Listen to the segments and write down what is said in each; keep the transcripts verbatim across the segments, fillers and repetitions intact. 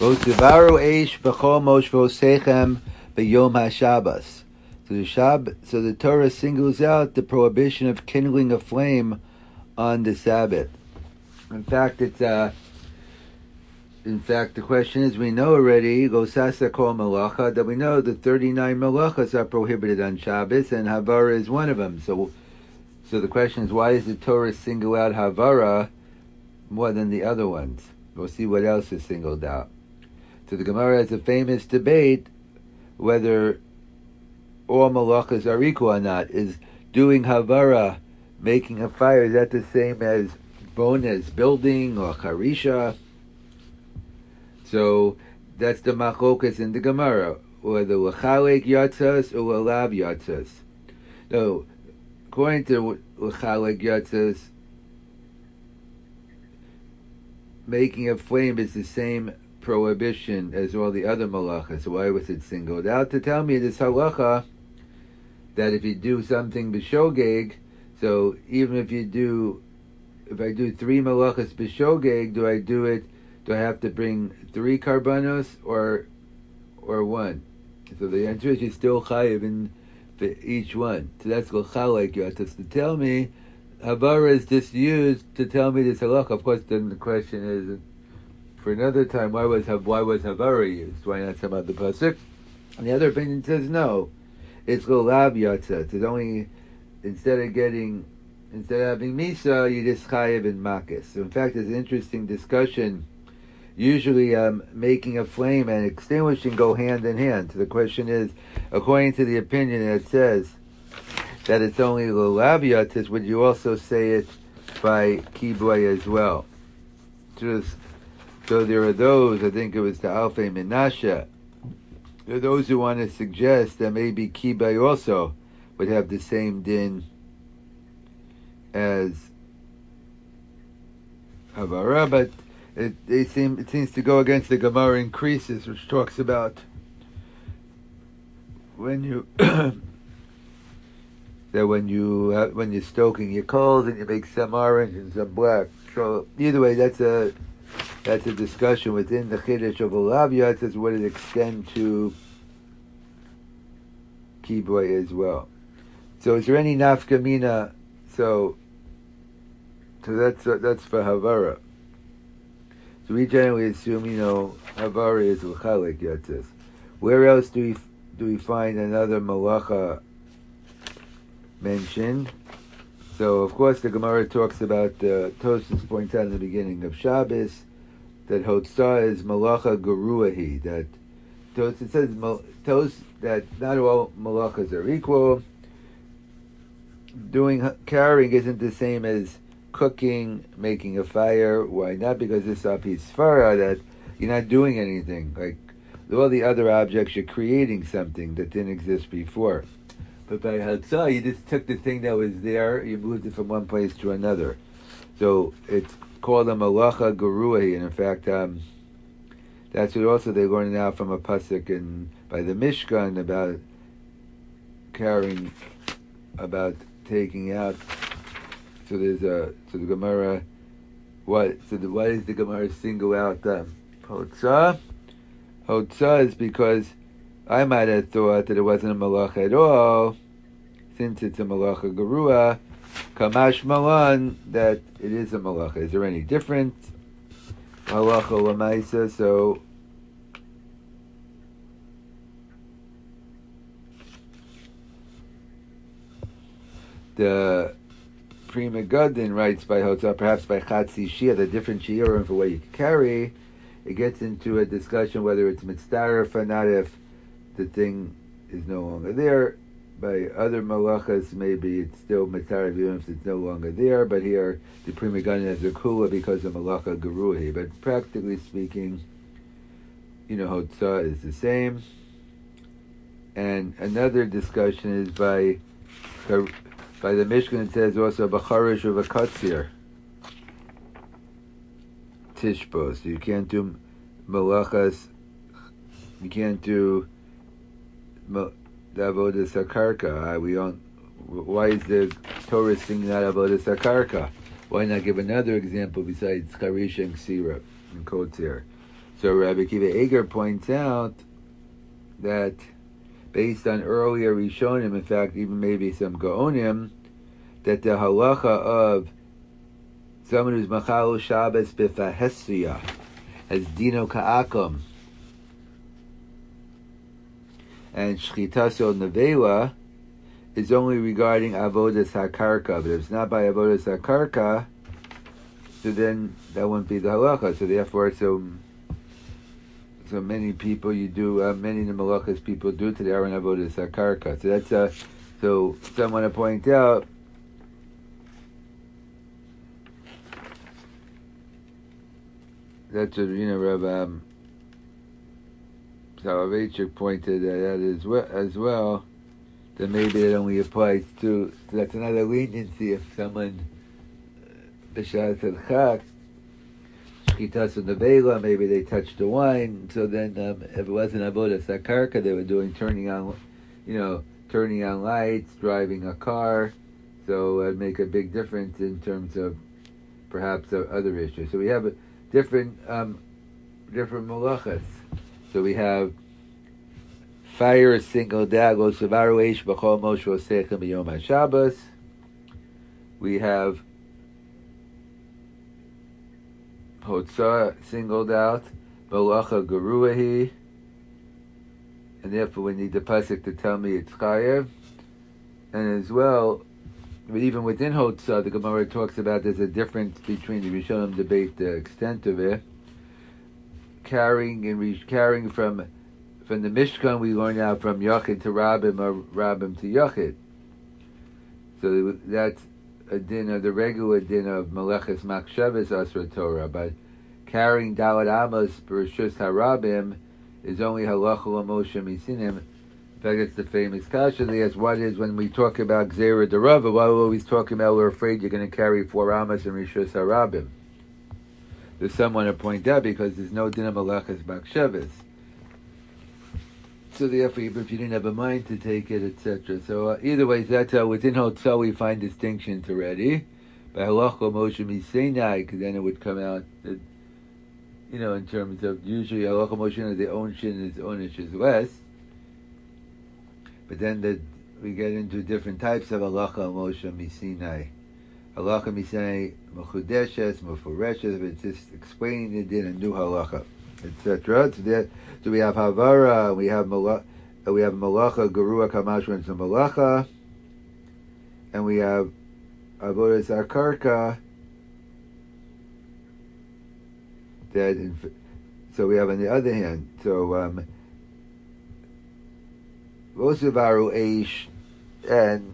V'tivaru eish b'chol moshvosechem b'yom haShabbos. So the Shab, so the Torah singles out the prohibition of kindling a flame on the Sabbath. In fact, it's uh, in fact the question is, we know already Gosasa kol malacha, that we know the thirty-nine malachas are prohibited on Shabbos, and Havara is one of them. So, so the question is, why does the Torah single out Havara more than the other ones? We'll see what else is singled out. So the Gemara has a famous debate whether all malachas are equal or not. Is doing Havara, making a fire, is that the same as bonus, building, or charisha? So that's the machokas in the Gemara, whether l'chalek yatzas or l'lav yatzas. So according to l'chalek yatzas, making a flame is the same prohibition as all the other malachas. So why was it singled out? To tell me this halacha that if you do something b'shogeg, so even if you do, if I do three malachas b'shogeg, do I do it, do I have to bring three karbanos or or one? So the answer is you're still chayiv in each one. So that's l'chalek yatzas. To tell me Havara is just used to tell me this halacha. Of course, then the question is, for another time, why was why was Havara used? Why not some other pasuk? And the other opinion says no. It's l'lav yatzas. It's only, instead of getting, instead of having misa, you just chayiv in makis. So in fact, there's an interesting discussion. Usually, um, making a flame and extinguishing go hand in hand. So the question is, according to the opinion that says that it's only l'lav yatzas, would you also say it by kibui as well? Just, so there are those, I think it was the Alfei Menashe, there are those who want to suggest that maybe kibui also would have the same din as Havara, but it, they seem, it seems to go against the Gemara in Creases, which talks about when you that when you have, when you're stoking your coals and you make some orange and some black. So either way, that's a that's a discussion within the Chiddush of l'lav yatzas. Would it extend to kibui as well? So is there any nafka mina? So so that's uh, that's for Havara. So we generally assume, you know, Havara is l'chalek yatzas. Where else do we do we find another malacha mentioned? So of course the Gemara talks about, uh, Tosfos points out in the beginning of Shabbos that Hotzah is malacha geruahi, that Tosfos says Tos that not all malachas are equal. Doing carrying isn't the same as cooking, making a fire. Why not? Because it's a pisfara that you're not doing anything. Like all the other objects, you're creating something that didn't exist before. But by Hatzah, you just took the thing that was there, you moved it from one place to another. So it's called a malacha geruahi, and in fact, um, that's what also they learn now from a pasuk in by the Mishkan about carrying, about taking out. So there's a so the Gemara, what so the, why does the Gemara single out um, Hotzah? Hotzah is because I might have thought that it wasn't a malacha at all, since it's a malacha gerua, kamash malan, that it is a malacha. Is there any difference? Malacha lamaisa, so the Pri Megaddin writes by Hotzah, perhaps by Chatzi Shia, the different shiurim for what you can carry. It gets into a discussion whether it's mitzdaref or not if the thing is no longer there. By other malachas, maybe it's still mitzdaref even if it's no longer there. But here, the Pri Megaddin has a kula because of malacha geruahi. But practically speaking, you know, Hotzah is the same. And another discussion is by by the Mishkan. It says also b'charish of a katzir tishbo. So you can't do malachas. You can't do the avodas hakarka. We don't. Why is the Torah singing that avodas hakarka? Why not give another example besides charisha and ksira and kotzir? So Rabbi Akiva Eger points out that based on earlier Rishonim, in fact, even maybe some Gaonim, that the halacha of someone who's Machal Shabbos B'Fahesriya as Dino Ka'akum and Shchitaso Nevela is only regarding Avodas HaKarka. But if it's not by Avodas HaKarka, so then that wouldn't be the halacha. So therefore, so so many people you do, uh, many of the malachas people do today are in Avodas HaKarka. So that's uh, so someone to point out that's what, you know, Rabbi um, Soloveitchik pointed that as well, as well, that maybe it only applies to, so that's another leniency if someone, B'Shas al-Chak, Shchitas Nevela, maybe they touched the wine, so then um, if it wasn't Avodas HaKarka, they were doing turning on, you know, turning on lights, driving a car, so it'd make a big difference in terms of perhaps uh, other issues. So we have a different, um, different malachas. So we have fire singled out, goes to Varuesh B'chol Moshe Osechem B'Yom HaShabbos. We have Hotzah singled out, Malacha Geruahi, and therefore we need the pasuk to tell me it's chayev. And as well, but even within Hotzah, the Gemara talks about there's a difference between the Rishonim debate the extent of it. Carrying and re- carrying from from the Mishkan, we learn now from Yachid to Rabbim or Rabbim to Yachid. So that's a din of the regular din of Meleches Machshavas Asra Torah. But carrying Dalad Amos Bereshus Harabim is only Halacha Moshe Misinim. In fact, it's the famous kasha. They ask, what is when we talk about Gzeira Derava? Why are we always talking about we're afraid you're going to carry four Amos and Rishus Harabim? There's someone to point out because there's no din of Meleches Machshavas. So therefore, if you didn't have a mind to take it, et cetera. So uh, either way, that's how within Hotzah we find distinctions already. By Halacha Moshe Misinai, because then it would come out that, you know, in terms of usually Halacha Moshe is the own shin is onish is less. But then the, we get into different types of Halacha Moshe Misinai. Halacha Misinai Mechudeshes, Mefureshes, it's just explaining it in a new Halacha, et cetera. So that. So we have Havara, we have Malacha, we have Malacha, Gerua Kamashwa and Malacha, and we have Avodas HaKarka. That in, so we have on the other hand, so um, Vosuvaru Eish and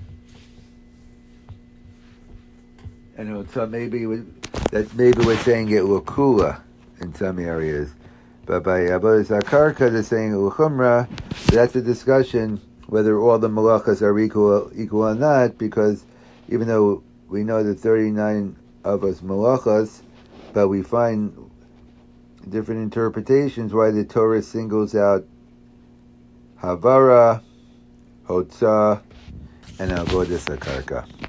and so maybe we, that's maybe we're saying it Lukula in some areas. But by Avodas HaKarka, they're saying L'chumra. That's a discussion whether all the malachas are equal, equal or not, because even though we know the thirty-nine of us malachas, but we find different interpretations why the Torah singles out Havara, Hotzah, and Avodas HaKarka.